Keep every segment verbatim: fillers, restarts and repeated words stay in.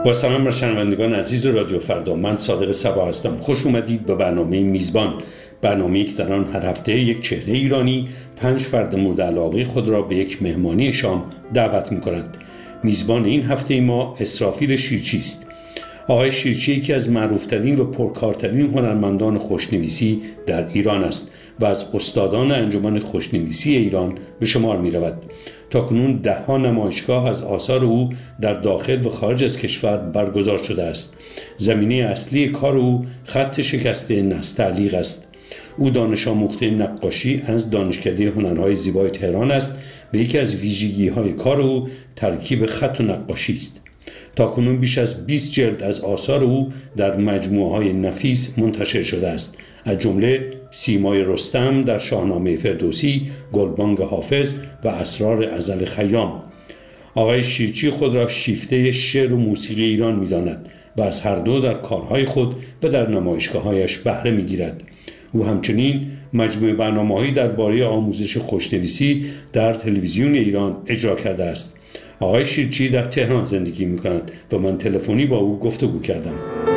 با سلام بر شنوندگان عزیز رادیو فردا، من صادق صبا هستم. خوش اومدید به برنامه میزبان، برنامه‌ای که در آن هر هفته یک چهره ایرانی پنج فرد مورد علاقه خود را به یک مهمانی شام دعوت می‌کند. میزبان این هفته ما اسرافیل شیرچی است. آقای شیرچی یکی از معروفترین و پرکارترین هنرمندان خوشنویسی در ایران است و از استادان انجمن خوشنویسی ایران به شمار می رود. تاکنون ده ها نمایشگاه از آثار او در داخل و خارج از کشور برگزار شده است. زمینه اصلی کار او خط شکسته نستعلیق است. او دانش آموخته نقاشی از دانشکده هنرهای زیبای تهران است و یکی از ویژگی‌های کار او ترکیب خط و نقاشی است. تاکنون بیش از بیست جلد از آثار او در مجموعه‌های نفیس منتشر شده است، از جمله سیمای رستم در شاهنامه فردوسی، گلبانگ حافظ و اسرار ازل خیام. آقای شیرچی خود را شیفته شعر و موسیقی ایران می‌داند و از هر دو در کارهای خود و در نمایشگاه‌هایش بهره می‌گیرد. او همچنین مجموعه برنامه‌هایی درباره آموزش خوشنویسی در تلویزیون ایران اجرا کرده است. آقای شیرچی در تهران زندگی می‌کند و من تلفنی با او گفتگو کردم.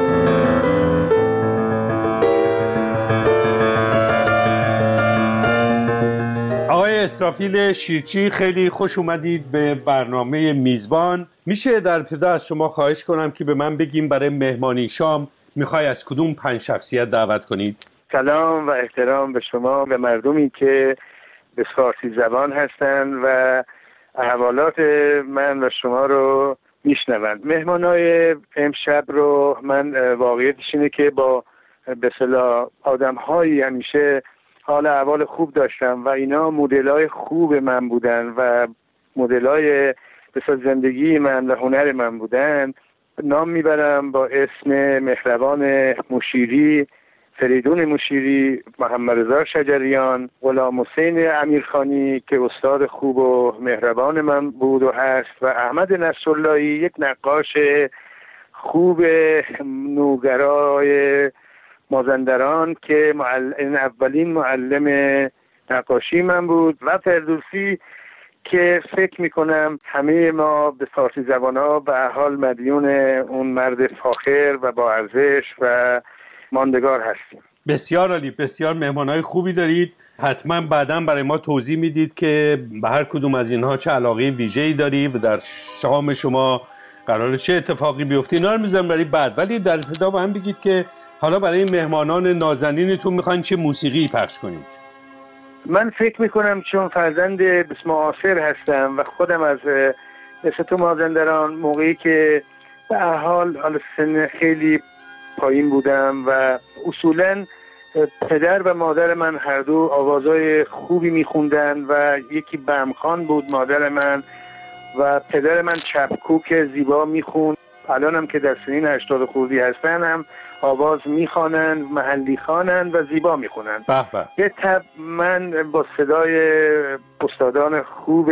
آقای اسرافیل شیرچی، خیلی خوش اومدید به برنامه میزبان. میشه در ابتدا از شما خواهش کنم که به من بگیم برای مهمانی شام میخوای از کدوم پنج شخصیت دعوت کنید؟ سلام و احترام به شما، به مردمی که به فارسی زبان هستند و احوالات من و شما رو میشنوند. مهمانای امشب رو من واقعیتش اینه که با به اصطلاح آدم‌هایی همیشه حال احوال خوب داشتم و اینا مدل‌های خوب من بودن و مدل‌های به اصطلاح زندگی من و هنر من بودن. نام میبرم با اسم مهربان مشیری، فریدون مشیری، محمد رضا شجریان، غلام حسین امیرخانی که استاد خوب و مهربان من بود و هست، و احمد نصراللهی، یک نقاش خوب نوگرای مازندران که معلم اولین معلم نقاشی من بود، و فردوسی که فکر میکنم همه ما به فارسی زبان‌ها به حال مدیون اون مرد فاخر و با ارزش و ماندگار هستیم. بسیار عالی، بسیار مهمانای خوبی دارید. حتما بعداً برای ما توضیح میدید که به هر کدوم از اینها چه علاقه ویژه‌ای دارید و در شام شما قراره چه اتفاقی بیفته. اینا رو میذارم برای بعد، ولی در ابتدا با هم بگید که حالا برای مهمانان نازنینتون میخواین چه موسیقی پخش کنید؟ من فکر میکنم چون فرزند بسم معاصر هستم و خودم از مثل تو مازندران، موقعی که به هر حال حال سن خیلی پایین بودم و اصولاً پدر و مادر من هر دو آوازهای خوبی میخوندن و یکی بمخان بود مادر من و پدر من چپکوک زیبا میخوند. الان هم که در سنین هشتاد خوردی هستن هم آواز میخوانند، محلی خوانند و زیبا میخونند. یه تب من با صدای استادان خوب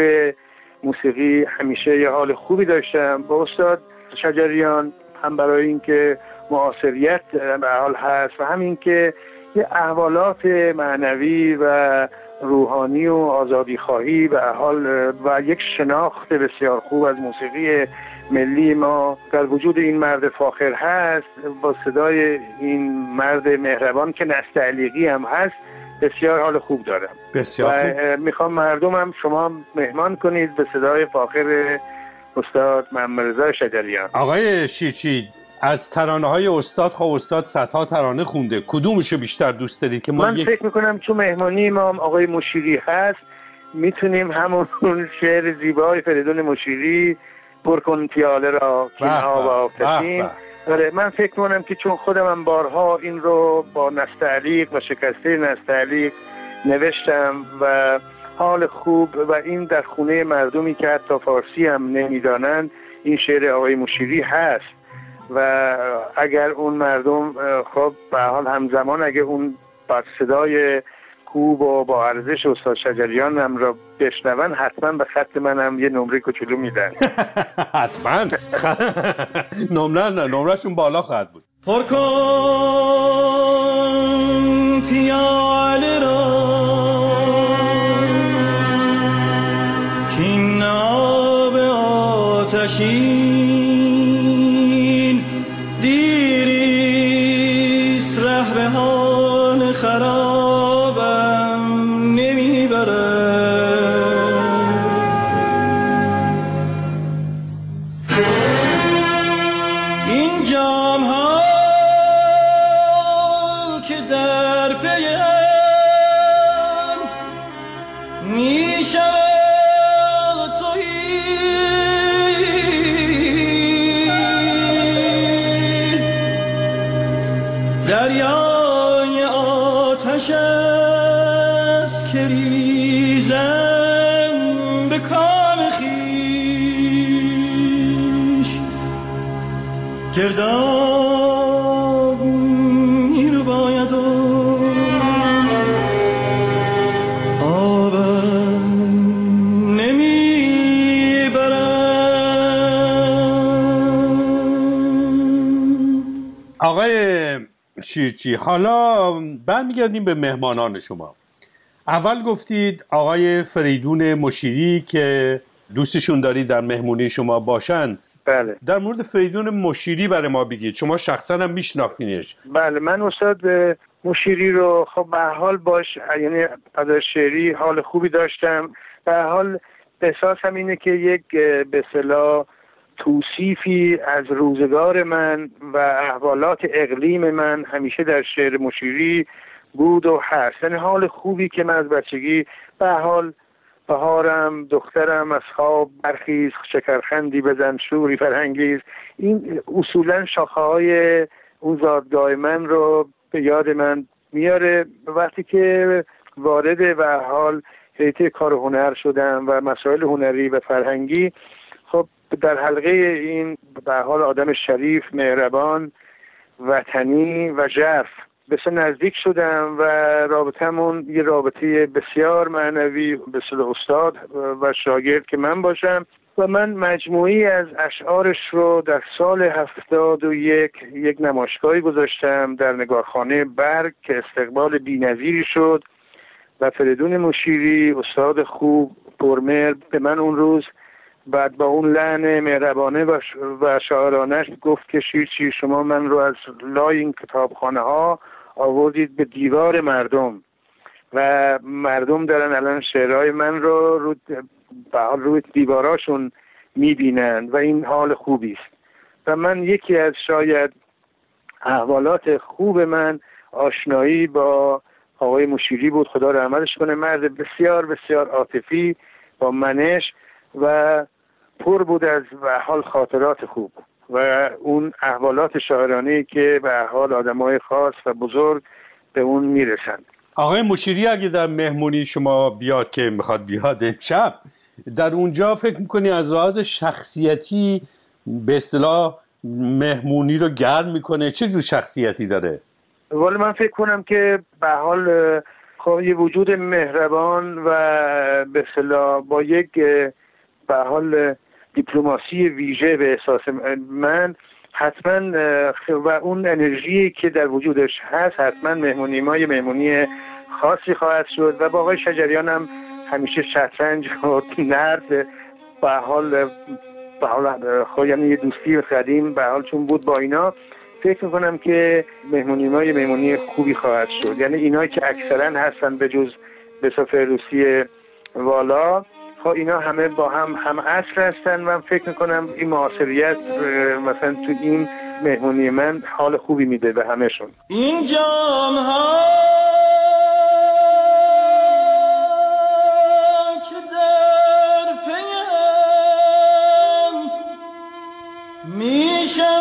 موسیقی همیشه یه حال خوبی داشتم. با استاد شجریان هم برای اینکه معاصریت به حال هست و همین که یه احوالات معنوی و روحانی و آزادی خواهی به حال و یک شناخت بسیار خوب از موسیقی ملی ما در وجود این مرد فاخر هست، با صدای این مرد مهربان که نستعلیقی هم هست بسیار حال خوب دارم. بسیار خوب. میخوام مردم هم شما مهمان کنید به صدای فاخر استاد محمد رضا شجریان. آقای شیرچی، از ترانه‌های استاد خب استاد صدها ترانه خونده، کدومشو بیشتر دوست دارید که ما من یک... فکر میکنم چون مهمانی ما هم آقای مشیری هست میتونیم همون شعر زیبای فریدون مشیری پر کن پیاله را که ها و آفتین. آره من فکر میکنم که چون خودم هم بارها این رو با نستعلیق و شکسته نستعلیق نوشتم و حال خوب و این در خونه مردمی که حتی فارسی هم نمیدانند این شعر آقای مشیری هست و اگر اون مردم خب به حال همزمان اگر اون با صدای خوب و با ارزش استاد شجریان هم را بشنون حتما به خط من هم یه نمره کوچولو میدن. حتما نمره نه نمرهشون بالا خواهد بود. پر کن پیاله را کین آب آتشی این جام ها که در پیم میشه تویی دریای آتش است که ریزم به کام خویش گرداب میرو باید و آبم نمیبرم. آقای شیرچی، حالا برمیگردیم به مهمانان شما. اول گفتید آقای فریدون مشیری که دوستشون دارید در مهمونی شما باشند. بله. در مورد فریدون مشیری برای ما بگید، شما شخصا هم میشناختینش. بله، من استاد مشیری رو خب به حال باش، یعنی ادای شعری حال خوبی داشتم. به حال احساسم اینه که یک به اصطلاح توصیفی از روزگار من و احوالات اقلیم من همیشه در شعر مشیری بود و هست. یعنی حال خوبی که من از بچگی به حال بهارم دخترم از خواب برخیز شکرخندی بزن شوری فرهنگیز، این اصولا شاخه های اون زادگاه من رو به یاد من میاره. وقتی که وارد و حال حیطه کار هنر شدم و مسائل هنری و فرهنگی، خب در حلقه این به حال آدم شریف، مهربان، وطنی و ژرف بسیار نزدیک شدم و رابطمون یه رابطه بسیار معنوی به صلاح استاد و شاگرد که من باشم و من مجموعی از اشعارش رو در سال هفتاد و یک یک نمایشگاهی گذاشتم در نگارخانه برگ که استقبال بی‌نظیری شد و فریدون مشیری استاد خوب پرمهر به من اون روز بعد با اون لحن مهربانه و, ش... و شاعرانش گفت که شیرچی شما من رو از لای این کتابخانه ها آوردید به دیوار مردم و مردم دارن الان شعرهای من رو رو به حال روی دیواراشون میبینن و این حال خوبی است. و من یکی از شاید احوالات خوب من آشنایی با آقای مشیری بود، خدا رحمتش کنه. مرد بسیار بسیار عاطفی با منش و پر بود از به حال خاطرات خوب و اون احوالات شاعرانه‌ای که به حال آدمای خاص و بزرگ به اون میرسند. آقای مشیری اگه در مهمونی شما بیاد که میخواد بیاد امشب، در اونجا فکر میکنی از لحاظ شخصیتی به اصطلاح مهمونی رو گرم میکنه؟ چه جور شخصیتی داره؟ ولی من فکر کنم که به حال خب یه وجود مهربان و به اصطلاح با یک به حال دیپلماسی ویژه به احساس من حتما و اون انرژی که در وجودش هست حتما مهمونی ما یه مهمونی خاصی خواهد شد. و با آقای شجریان هم همیشه شطرنج و نرد به حال به حال خب یعنی یه دوستی قدیم به حال چون بود با اینا، فکر میکنم که مهمونی ما یه مهمونی خوبی خواهد شد. یعنی اینایی که اکثرا هستن به جز به فردوسی والا، خب اینا همه با هم هم اصل هستن. من فکر میکنم این معاصریت مثلا تو این مهمونی من حال خوبی میده به همهشون. این جام ها که در پیم میشه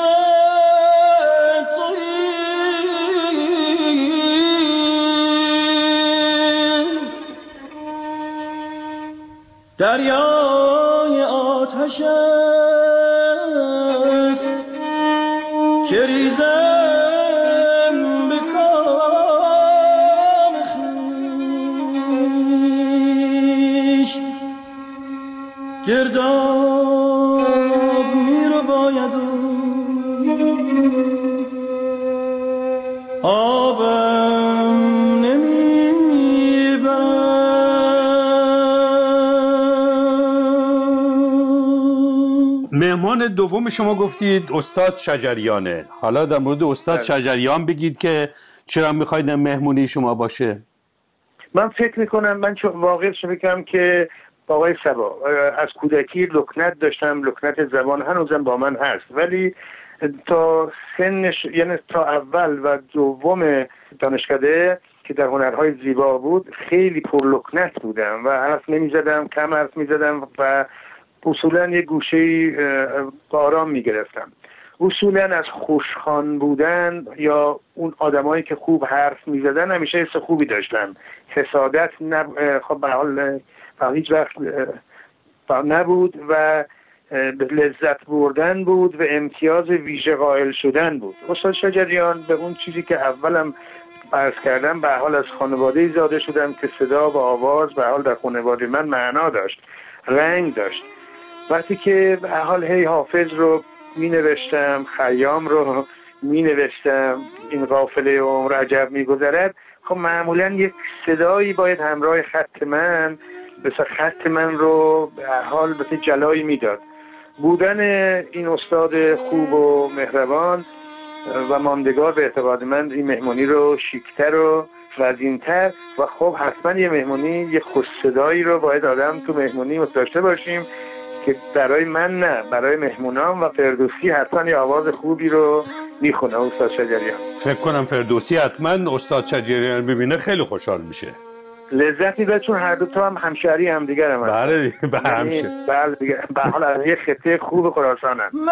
دریای آتش است که ریزم به کام خویش گرداب میرو باید و آبم نمیبرم. مهمان دوم شما گفتید استاد شجریانه. حالا در مورد استاد شجریان بگید که چرا میخواید مهمونی شما باشه؟ من فکر میکنم من چون واقعا فکرم که آقای صبا از کودکی لکنت داشتم، لکنت زبان هنوزم با من هست، ولی تا سنش، یعنی تا اول و دوم دانشکده که در هنرهای زیبا بود خیلی پرلکنت بودم و حرف نمی زدم، کم حرف می زدم و اصولا یه گوشه‌ای آرام می گرفتم. اصولا از خوشخوان بودن یا اون آدمایی که خوب حرف می زدن همیشه حس خوبی داشتم. حسادت نب... خب به حال هیچ وقت نبود و لذت بردن بود و امتیاز ویژه قائل شدن بود. استاد شجریان به اون چیزی که اولم عرض کردم، به حال از خانواده‌ای زاده شدم که صدا و آواز به حال در خانواده من معنا داشت، رنگ داشت. وقتی که به حال هی حافظ رو می نوشتم، خیام رو می نوشتم، این قافله عمر عجب می گذرد، خب معمولا یک صدایی باید همراه خط من بس خط من رو به حال به جلایی می داد. بودن این استاد خوب و مهربان و ماندگار به اعتقاد من این مهمانی رو شیکتر و وزین‌تر و خب حتما یه مهمانی یه خوش صدایی رو باید آدم تو مهمانی داشته باشیم که برای من نه، برای مهمونام و فردوسی حتما یه آواز خوبی رو میخونه استاد شجریان. فکر کنم فردوسی حتما استاد شجریان ببینه خیلی خوشحال میشه. لذت می‌بره چون هر دو تا هم همشهری هم دیگر هم هستن. بله به همشه. بله دیگه به حال از یه خطه خوب خراسانن. من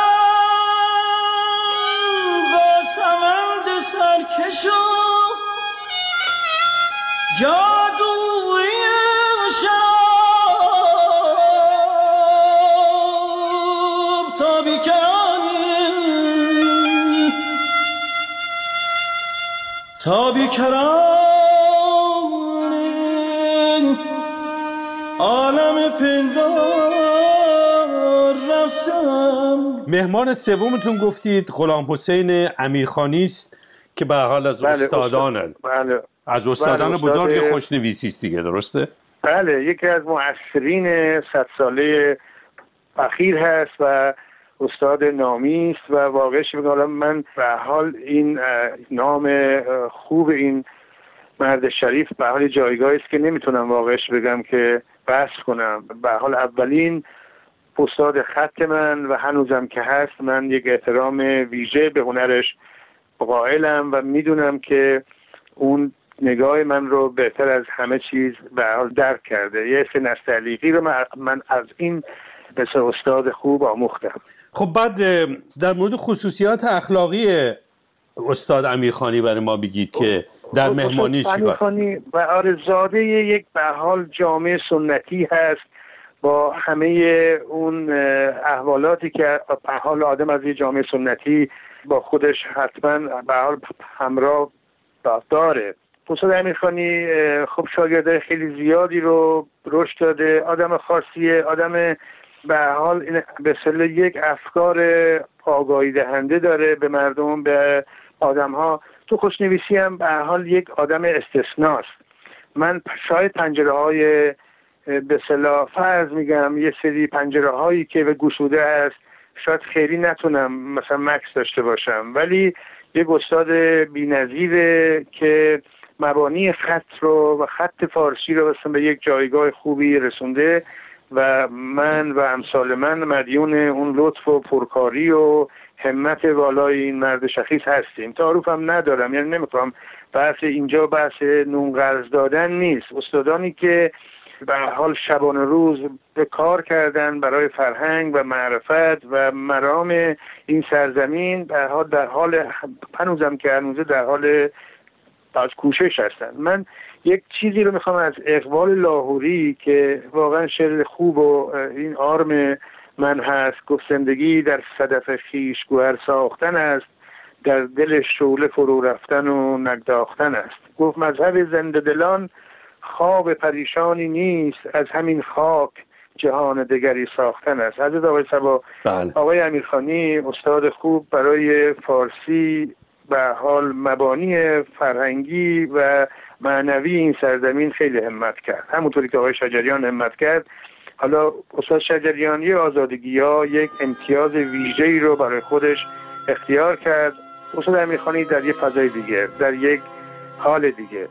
با سمند سرکشو جادوی شب تا بیکرانی تا بیکرانی عالم پندار رفتم. مهمان سومتون گفتید غلام حسین امیرخانی است که به حال از بله استادانن. بله. از استادان بله بزرگ استاد... خوشنویسی است دیگه، درسته؟ بله یکی از مؤثرین صد ساله اخیر هست و استاد نامی است و واقعش میگم من به حال این نام خوب این مرد شریف به حال جایگاهی است که نمیتونم واقعش بگم که بحث کنم. به حال اولین استاد خط من و هنوزم که هست، من یک احترام ویژه به هنرش قائلم و میدونم که اون نگاه من رو بهتر از همه چیز به حال درک کرده. یه سه نستعلیقی رو من از این بسیار استاد خوب آموختم. خب بعد در مورد خصوصیات اخلاقی استاد امیرخانی برای ما بگید که در مهمانی چیکار؟ امیرخانی و آرزاده یک به حال جامعه سنتی هست با همه اون احوالاتی که به حال آدم از یه جامعه سنتی با خودش حتما به حال همراه داره. استاد امیرخانی خب شاگرده خیلی زیادی رو رشد داده، آدم خاصیه، آدم به حال این به اصطلاح یک افکار آگاهی دهنده داره به مردم، به آدم ها. تو خوشنویسی هم به حال یک آدم استثناست. من شاید پنجره های به اصطلاح فرض میگم یه سری پنجره هایی که به گشوده است شاید خیلی نتونم مثلا مکس داشته باشم، ولی یک استاد بی‌نظیره که مبانی خط رو و خط فارسی رو مثلا به یک جایگاه خوبی رسونده و من و امثال من مدیون اون لطف و پرکاری و همت والای این مرد شخیص هستیم. تعارف هم ندارم، یعنی نمیخوام بحث اینجا بحث نون قرض دادن نیست. استادانی که به حال شبانه روز به کار کردن برای فرهنگ و معرفت و مرام این سرزمین در حال در حال هنوزم که هنوزه در حال از کوشش هستن. من یک چیزی رو میخوام از اقبال لاهوری که واقعا شعر خوب و این آرم من هست، گفت زندگی در صدف خویش گوهر ساختن است، در دل شعله فرو رفتن و نگداختن است. گفت مذهب زنده دلان خواب پریشانی نیست، از همین خاک جهان دگری ساختن است. حضرت آقای صبا آقای امیرخانی استاد خوب برای فارسی به حال مبانی فرهنگی و معنوی این سرزمین خیلی همت کرد، همونطوری که آقای شجریان همت کرد. حالا استاد شجریان یه آزادگی ها یک امتیاز ویژه‌ای رو برای خودش اختیار کرد. استاد امیرخانی در یک فضای دیگه، در یک حال دیگه.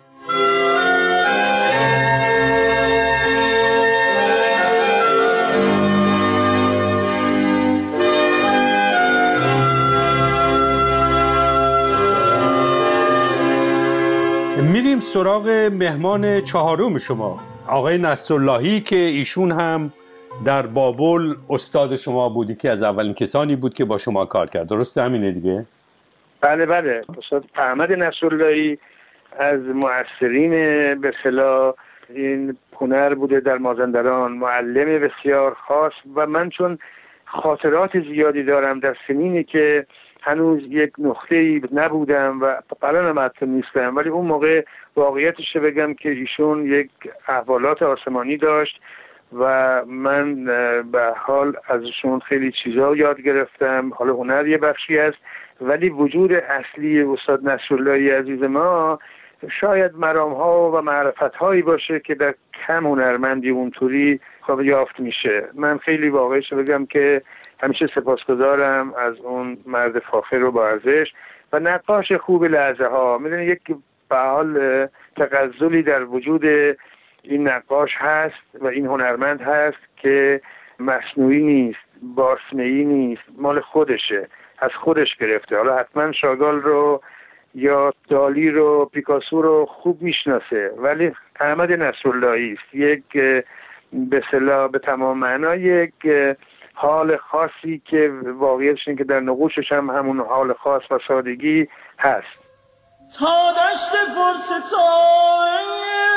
سراغ مهمان چهارم شما، آقای نصراللهی، که ایشون هم در بابل استاد شما بودی، که از اولین کسانی بود که با شما کار کرد. درسته همینه دیگه؟ بله بله. استاد احمد نصراللهی از مؤثرین به اصطلاح این هنر بوده در مازندران، معلم بسیار خاص. و من چون خاطرات زیادی دارم در سنینی که هنوز یک نقطه‌ای نبودم و الانم حتی نیستم، ولی اون موقع واقعیتش رو بگم که ایشون یک احوالات آسمانی داشت و من به حال ازشون خیلی چیزا یاد گرفتم. حالا هنر یه بخشی است، ولی وجود اصلی استاد نصراللهی عزیز ما شاید مرام‌ها و معرفت‌هایی باشه که در کم هنرمندی اونطوری خب یافت میشه. من خیلی واقعیش بگم که همیشه سپاسگزارم از اون مرد فاخر و با ارزش و نقاش خوب لحظه ها. میدونی یک به حال تغزلی در وجود این نقاش هست و این هنرمند هست که مصنوعی نیست، باسمه‌ای نیست، مال خودشه، از خودش گرفته. حالا حتما شاگال رو یا دالی رو، پیکاسو رو خوب میشناسه، ولی احمد نصراللهی است یک به اصطلاح به تمام معنا یک حال خاصی که واقعیتش اینه که در نقوشش هم همون حال خاص و سادگی هست. تا دشت فرستای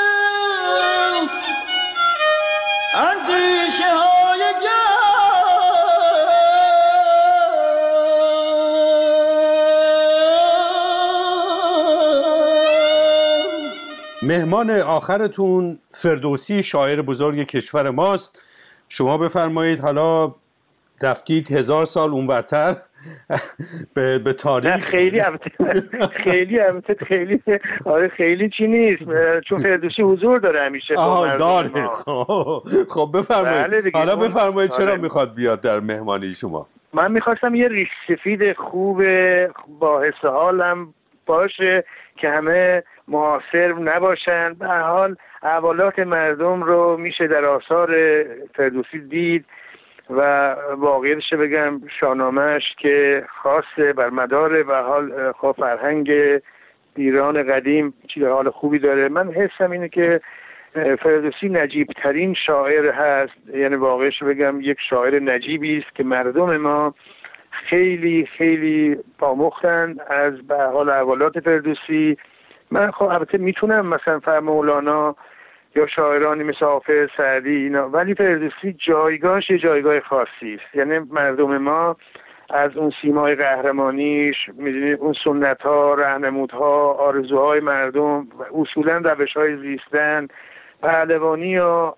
اندیشه های مهمان آخرتون فردوسی، شاعر بزرگ کشور ماست. شما بفرمایید، حالا رفتید هزار سال اونورتر به به تاریخ. خیلی البته خیلی البته خیلی آره خیلی چی نیست، چون فردوسی حضور داره همیشه. آها داره. خب بفرمایید، حالا بفرمایید چرا میخواد بیاد در مهمانی شما؟ من میخواستم یه ریش سفید خوب با حس حالم باشه که همه معاصر نباشن. به هر حال احوالات مردم رو میشه در آثار فردوسی دید و واقعیتش بگم شاهنامه‌اش که خاصه بر مدار به حال خب فرهنگ ایران قدیم چیز حال خوبی داره. من حسم اینه که فردوسی نجیب ترین شاعر هست، یعنی واقعیتش بگم یک شاعر نجیبی است که مردم ما خیلی خیلی پامختن از به حال احوالات فردوسی. من خب البته میتونم مثلا فر مولانا یا شاعرانی مثل حافظ، سعدی اینا، ولی فردوسی جایگاهش یه جایگاه خاصی است. یعنی مردم ما از اون سیمای قهرمانیش، میدونید اون سنت‌ها، راهنمودها، آرزوهای مردم، اصولاً روش‌های زیستن، پهلوانی و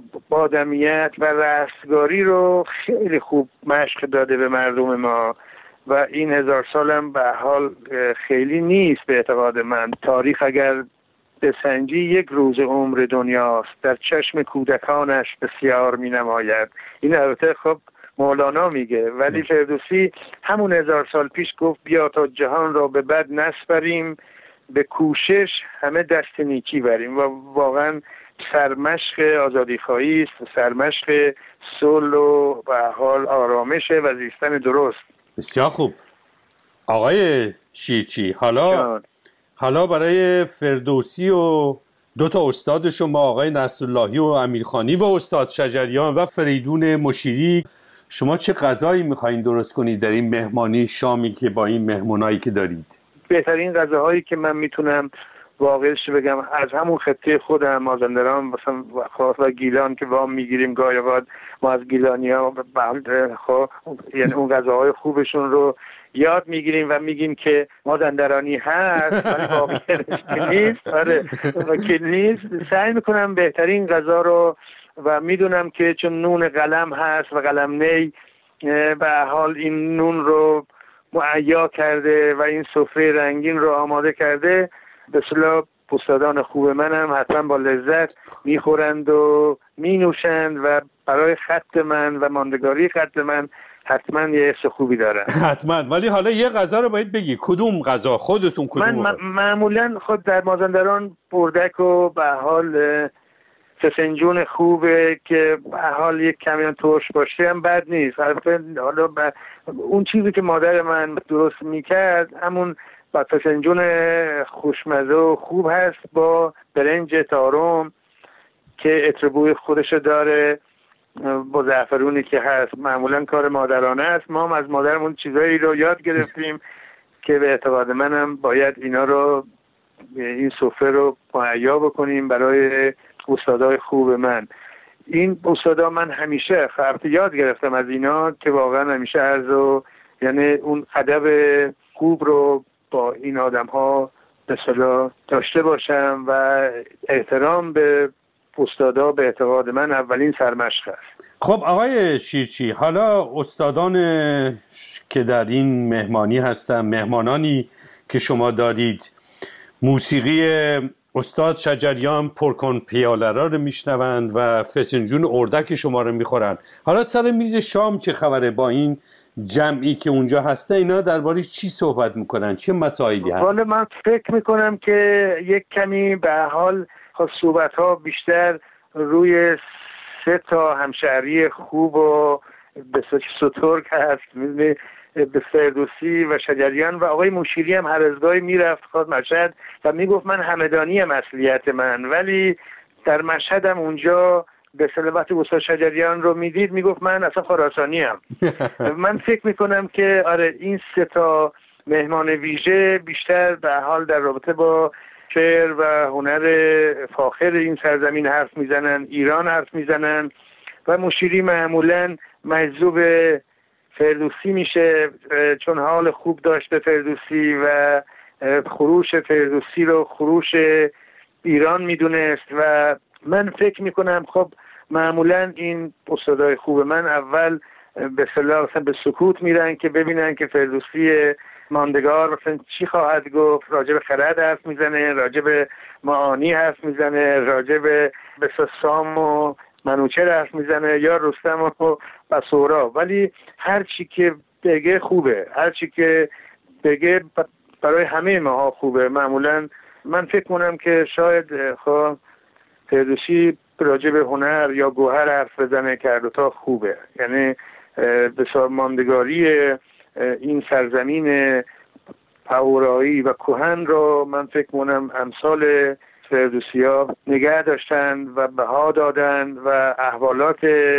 بادمیت و رستگاری رو خیلی خوب مشق داده به مردم ما و این هزار سالم به حال خیلی نیست به اعتقاد من. تاریخ اگر بسنجی یک روز عمر دنیاست، در چشم کودکانش بسیار می نماید. این البته خب مولانا میگه، ولی فردوسی همون هزار سال پیش گفت بیا تا جهان را به بد نسپریم، به کوشش همه دست نیکی بریم. و واقعا سرمشق آزادی خواهی است، سرمشق صلح و به حال آرامش و زیستن درست. بسیار خوب آقای شیرچی، حالا جان. حالا برای فردوسی و دو تا استاد شما، آقای نصراللهی و امیرخانی و استاد شجریان و فریدون مشیری، شما چه غذایی میخواین درست کنید در این مهمانی شامی که با این مهمونایی که دارید؟ بهترین غذاهایی که من میتونم واقعیش بگم از همون خطه خودم، مازندران مثلا خاص و گیلان که وام میگیریم گاهی اوقات ما از گیلانی‌ها، خب یعنی اون غذاهای خوبشون رو یاد میگیریم و میگیم که مازندرانی هست ولی واقعیتش که نیست. آره که نیست. سعی میکنم بهترین غذا رو و میدونم که چون نون قلم هست و قلم نی به حال این نون رو معیا کرده و این سفره رنگین رو آماده کرده، به اصطلاح استادان خوب منم حتما با لذت میخورند و مینوشند و برای خط من و ماندگاری خط من حتما یه حس خوبی دارن. حتما. ولی حالا یه غذا رو باید بگی، کدوم غذا خودتون کدوم؟ من م- معمولا خود در مازندران بردک و به حال فسنجون خوبه که به حال یک کمی ترش باشه هم بد نیست. حالا اون چیزی که مادر من درست میکرد همون با فسنجون خوشمزه و خوب هست با برنج تارم که عطر بوی خودش داره، با زعفرونی که هست. معمولا کار مادرانه است. ما هم از مادرمون چیزایی رو یاد گرفتیم که به اعتقاد منم باید اینا رو، این سفره رو مهیا بکنیم برای استادای خوب من. این استادا من همیشه خرط یاد گرفتم از اینا که واقعا همیشه عرض و یعنی اون ادب خوب رو با این آدم ها به اصطلاح داشته باشم و احترام به استادا به اعتقاد من اولین سرمشق است. خب آقای شیرچی، حالا استادان که در این مهمانی هستن، مهمانانی که شما دارید، موسیقی استاد شجریان پرکن پیاله را رو میشنوند و فسنجون اردک شما رو میخورن. حالا سر میز شام چه خبره با این جمعی که اونجا هسته؟ اینا درباره چی صحبت میکنن؟ چه مسائلی هست؟ حالا من فکر میکنم که یک کمی به حال صحبت ها بیشتر روی سه تا همشهری خوب و به سترگ هست، مثل به فردوسی و شجریان و آقای مشیری هم هر از گاهی میرفت خود مشهد و میگفت من همدانی هم اصلیت من، ولی در مشهد هم اونجا به صلوت استاد شجریان رو میدید میگفت من اصلا خراسانی هم. من فکر میکنم که آره این سه تا مهمان ویژه بیشتر به حال در رابطه با شعر و هنر فاخر این سرزمین حرف میزنن، ایران حرف میزنن و مشیری معمولا مجذوب فردوسی میشه چون حال خوب داشت به فردوسی و خروش فردوسی رو خروش ایران میدونست و من فکر میکنم خب معمولا این استادای خوب من اول به اصطلاح به سکوت میرن که ببینن که فردوسی ماندگار مثلا چی خواهد گفت، راجع به خرد حرف میزنه، راجع به معانی حرف میزنه، راجع به سام و منوچهر حرف میزنه یا رستم و بسورا، ولی هر چی که بگه خوبه، هر چی که بگه برای همه ما خوبه. معمولا من فکر کنم که شاید خب فردوسی راجع به هنر یا گوهر حرف بزنه که تا خوبه، یعنی بسیار ماندگاری این سرزمین پهورایی و کهن رو من فکر کنم امثال فردوسی ها نگه داشتن و بها دادن و احوالات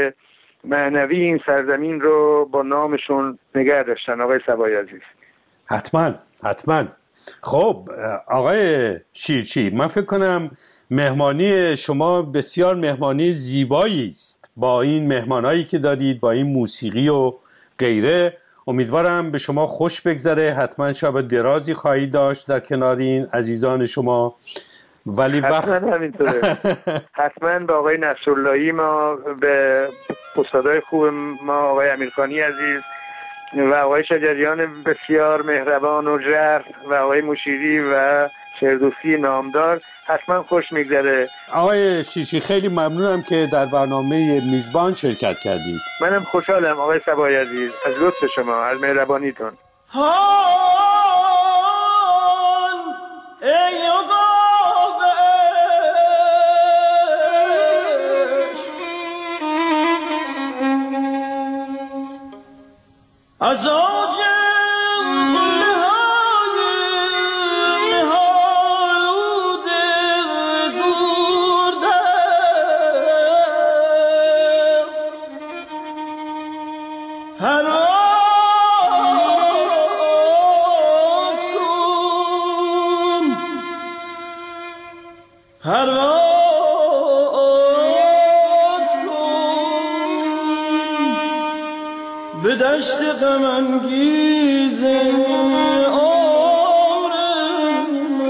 معنوی این سرزمین رو با نامشون نگه داشتن. آقای صبایی عزیز حتما حتما. خب آقای شیرچی، من فکر کنم مهمانی شما بسیار مهمانی زیبایی است با این مهمانایی که دارید، با این موسیقی و غیره. امیدوارم به شما خوش بگذره. حتما شب درازی خواهید داشت در کنار این عزیزان شما، ولی وقت حتما همینطوره. حتما به آقای نصراللهی، ما به استادای خوب ما آقای امیرخانی عزیز و آقای شجریان بسیار مهربان و ژرف و آقای مشیری و فردوسی نامدار حتما خوش میگذره. آقای شیرچی خیلی ممنونم که در برنامه میزبان شرکت کردید. منم خوشحالم آقای صبایی عزیز از لطف شما، از مهربانیتون. ای از به دشت غم انگیز عمرم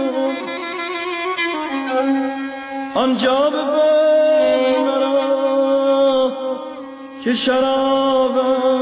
آنجا ببر مرا که شرابم